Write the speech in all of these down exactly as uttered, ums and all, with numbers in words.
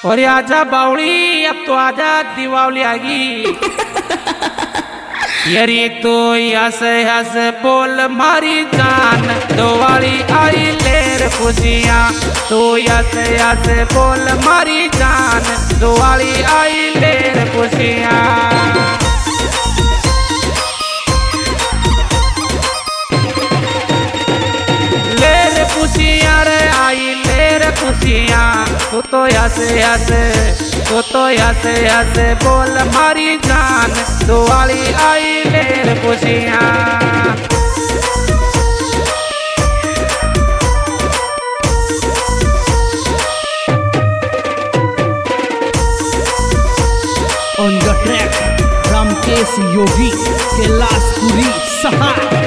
और आजा बावली, अब तो आजा, दीपावली आ गई। यरी तो हंस हंस बोल मारी जान, दिवाली आई लेर खुशियाँ। तो हंस हंस बोल मारी जान, दिवाली आई लेर खुशियाँ। लेर खुशियाँ रे आई लेर खुशियाँ। तू तो हंस हंस तू तो हंस हंस बोल मारी जान, दिवाली आई लेर खुशियाँ। On the track, रामकेश योगी कैलाशपुरी सहाय।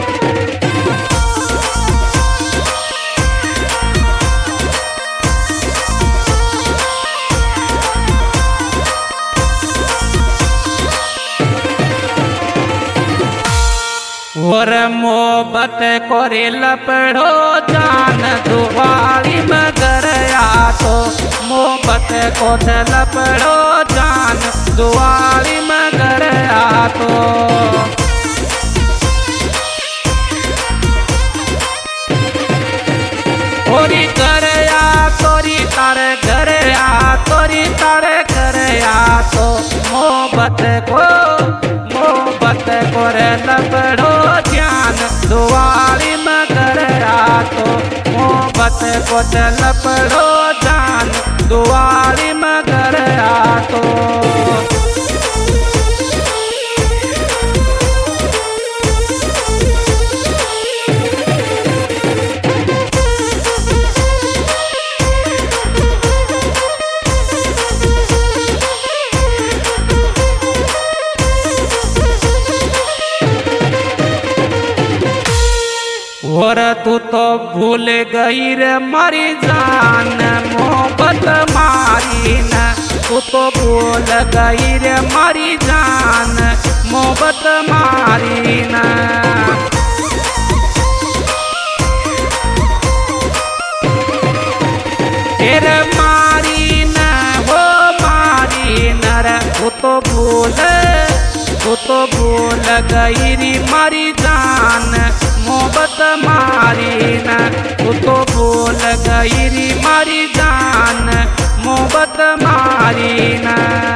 और मोहब्बत कोरे लपड़ो जान, दिवाली मगर आ तो मोहब्बत को लपड़ो जान, दिवाली मगर आ तो। तोरी कर आ तोरी तारे घर आ तोरी तारे घर आ तो मोहब्बत को मोहब्बत को लपड़ो जान, दिवाली मगर आ तो मोहब्बत को लपड़ो जान, दिवाली मगर आ तो। और तू तो भूल गई रे मारी जान, मोहब्बत मारी न। तू तो भूल गई रे मारी जान, मोहब्बत मारी न। फिर मारी न हो मारी न रे। तू तो भूल तू तो भूल गई री मारी जान, मोहब्बत मारी न। तू तो भूल गई री मारी जान, मोहब्बत मारी न।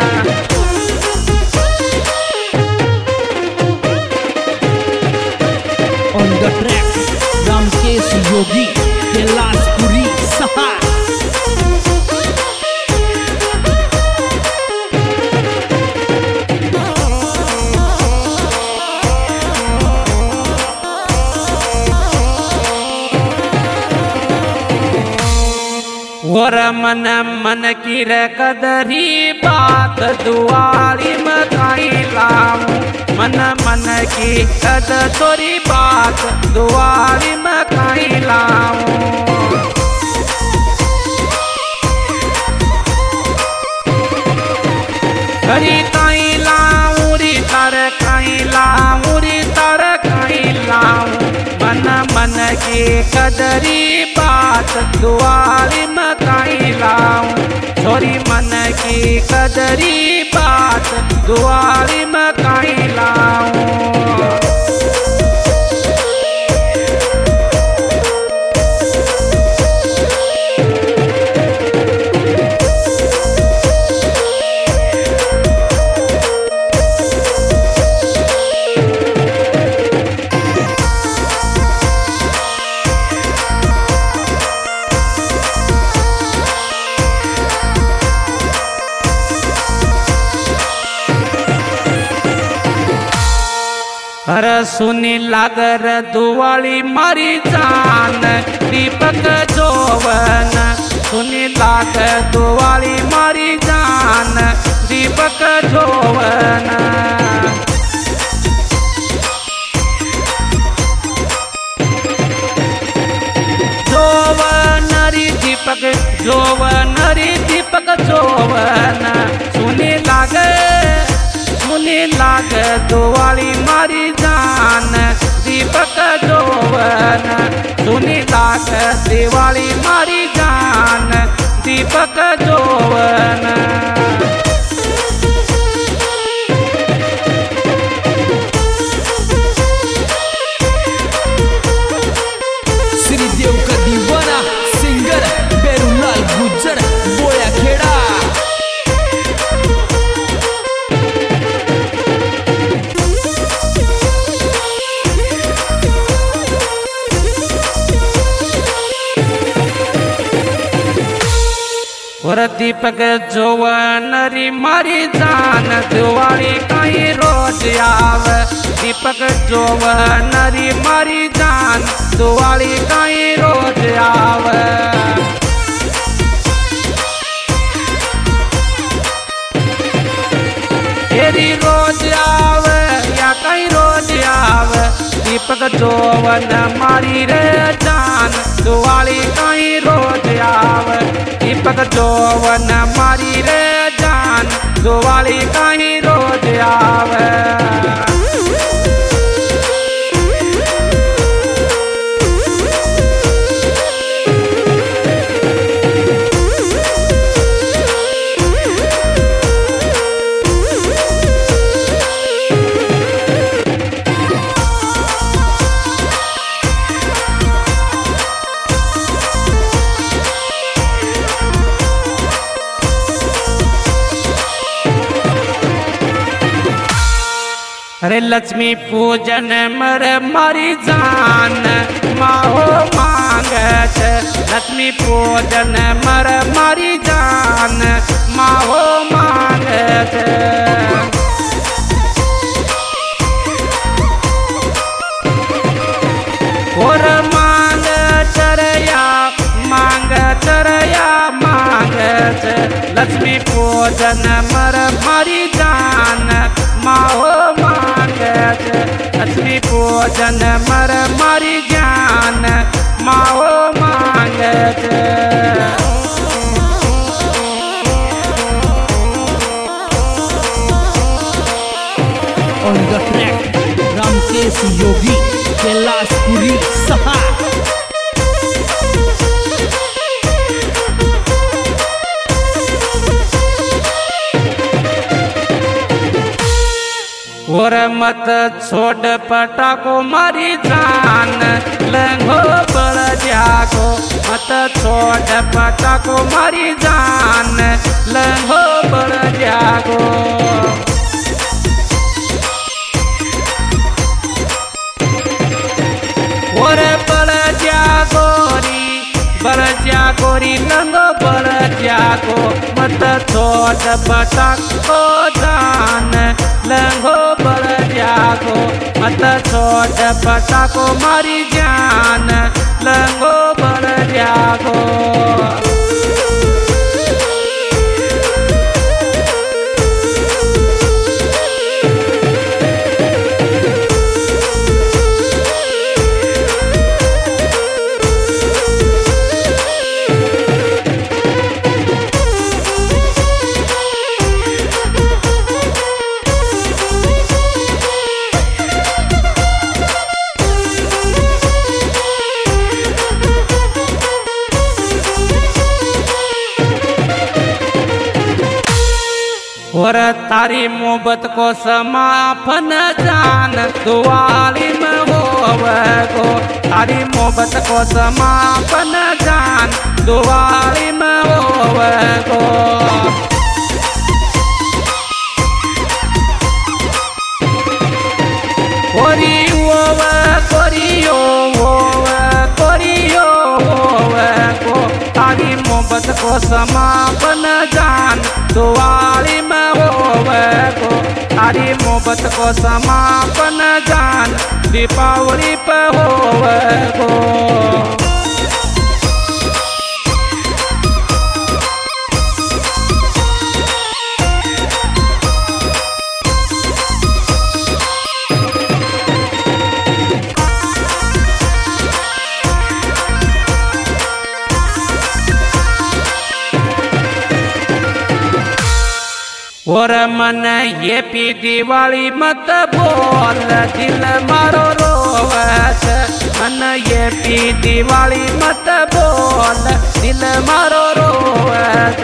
On the track, रामकेश योगी कैलाशपुरी सहाय। और मन मन की रे कदरी बात, दिवाली मकाई लाऊं। मन मन की कद तोरी बात, दिवाली मकाई लाऊं। हरी काई लाऊं री तर काई लाऊं री तर काई लाऊं। मन मन की कदरी बात, दिवाली मकाई लाऊं। छोरी मन की कदरी बात, दिवाली मकाई लाऊं। अरे सुनी लागर दिवाली मारी जान, दीपक जोवन। सुनी लागर दिवाली मारी जान, दीपक जोवन। जोवन री दीपक जोवन री दीपक जोवन। सुनी लागे सुनी लागे दिवाली मारी जान, दीपक जोवन। सुनी लागे दिवाली मारी जान, दीपक जोवन। और दीपक जोवनरी मारी जान दिवाली कहीं रोज आवे। दीपक जोवनरी मारी जान दिवाली कहीं रोज आवे। तेरी रोज आवे या कहीं रोज आवे। दीपक जोवन मारी रे जान दिवाली कहीं रोज आवे। दीपक जोवन मारी रे जान दिवाली कहीं रोज आवे। अरे लक्ष्मी पूजन मर मारी जान माहो मांगत। लक्ष्मी पूजन मर मारी जान माहो मांगत। और मांग चरया मांग चरया मांगत। लक्ष्मी पूजन मर मारी जान माहो मांगत। लक्ष्मी पूजन मर मारी जान माहो मांगत। On the track, रामकेश योगी कैलाशपुरी सहा। और मत छोड़ पटाको मारी जान लंघो बड़ जागो। मत छोड़ पटाको मारी जान लंघो बड़ जागो। और बड़ जागोरी बड़ जागोरी लंघो बड़ जागो। मत छोड़ पटाको जान लंघो बड़ जागो। मत छोड़ पटाको मारी जान लंघो बड़ जागो। और तारी मोहब्बत को समापन जान दिवाली में होवे गो। तारी मोहब्बत को समापन जान दिवाली में होवे गो। कोरी होवे कोरियो होवे कोरियो होवे गो। तारी मोहब्बत को समापन जान दिवाली में होवे गो। तारी मोहब्बत को समापन जान दीपावली पे होवे गो। और मन ये पी दिवाली मत बोल दिल मारो रोवत। मन ये पी दिवाली मत बोल दिल मारो रोवत।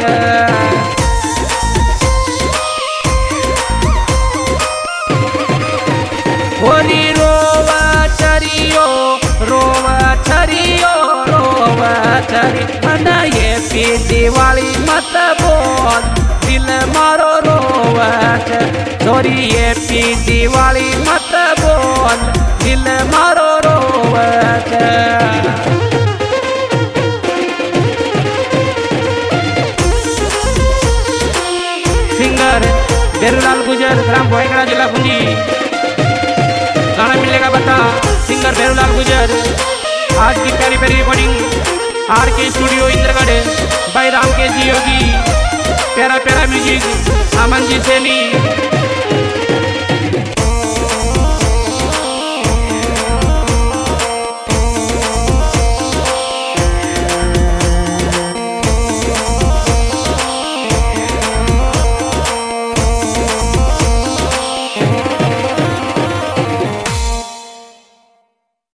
होरी रोवा चरियो रोवा चरियो रोवा चरी। मन ये पी दिवाली मत बोल दिल मारो रोवत। छोरी ये पी दिवाली मत बोल दिल मारो रोवत। बेरूलाल गुजर, ग्राम भोयगढ़ा, जिला बूंदी। गाना मिलेगा बता, सिंगर बेरूलाल गुजर। आज की प्यारी प्यारी recording R K studio Indragarh, भाई राम के जी योगी। प्यारा प्यारा म्यूजिक अमन जी सैनी।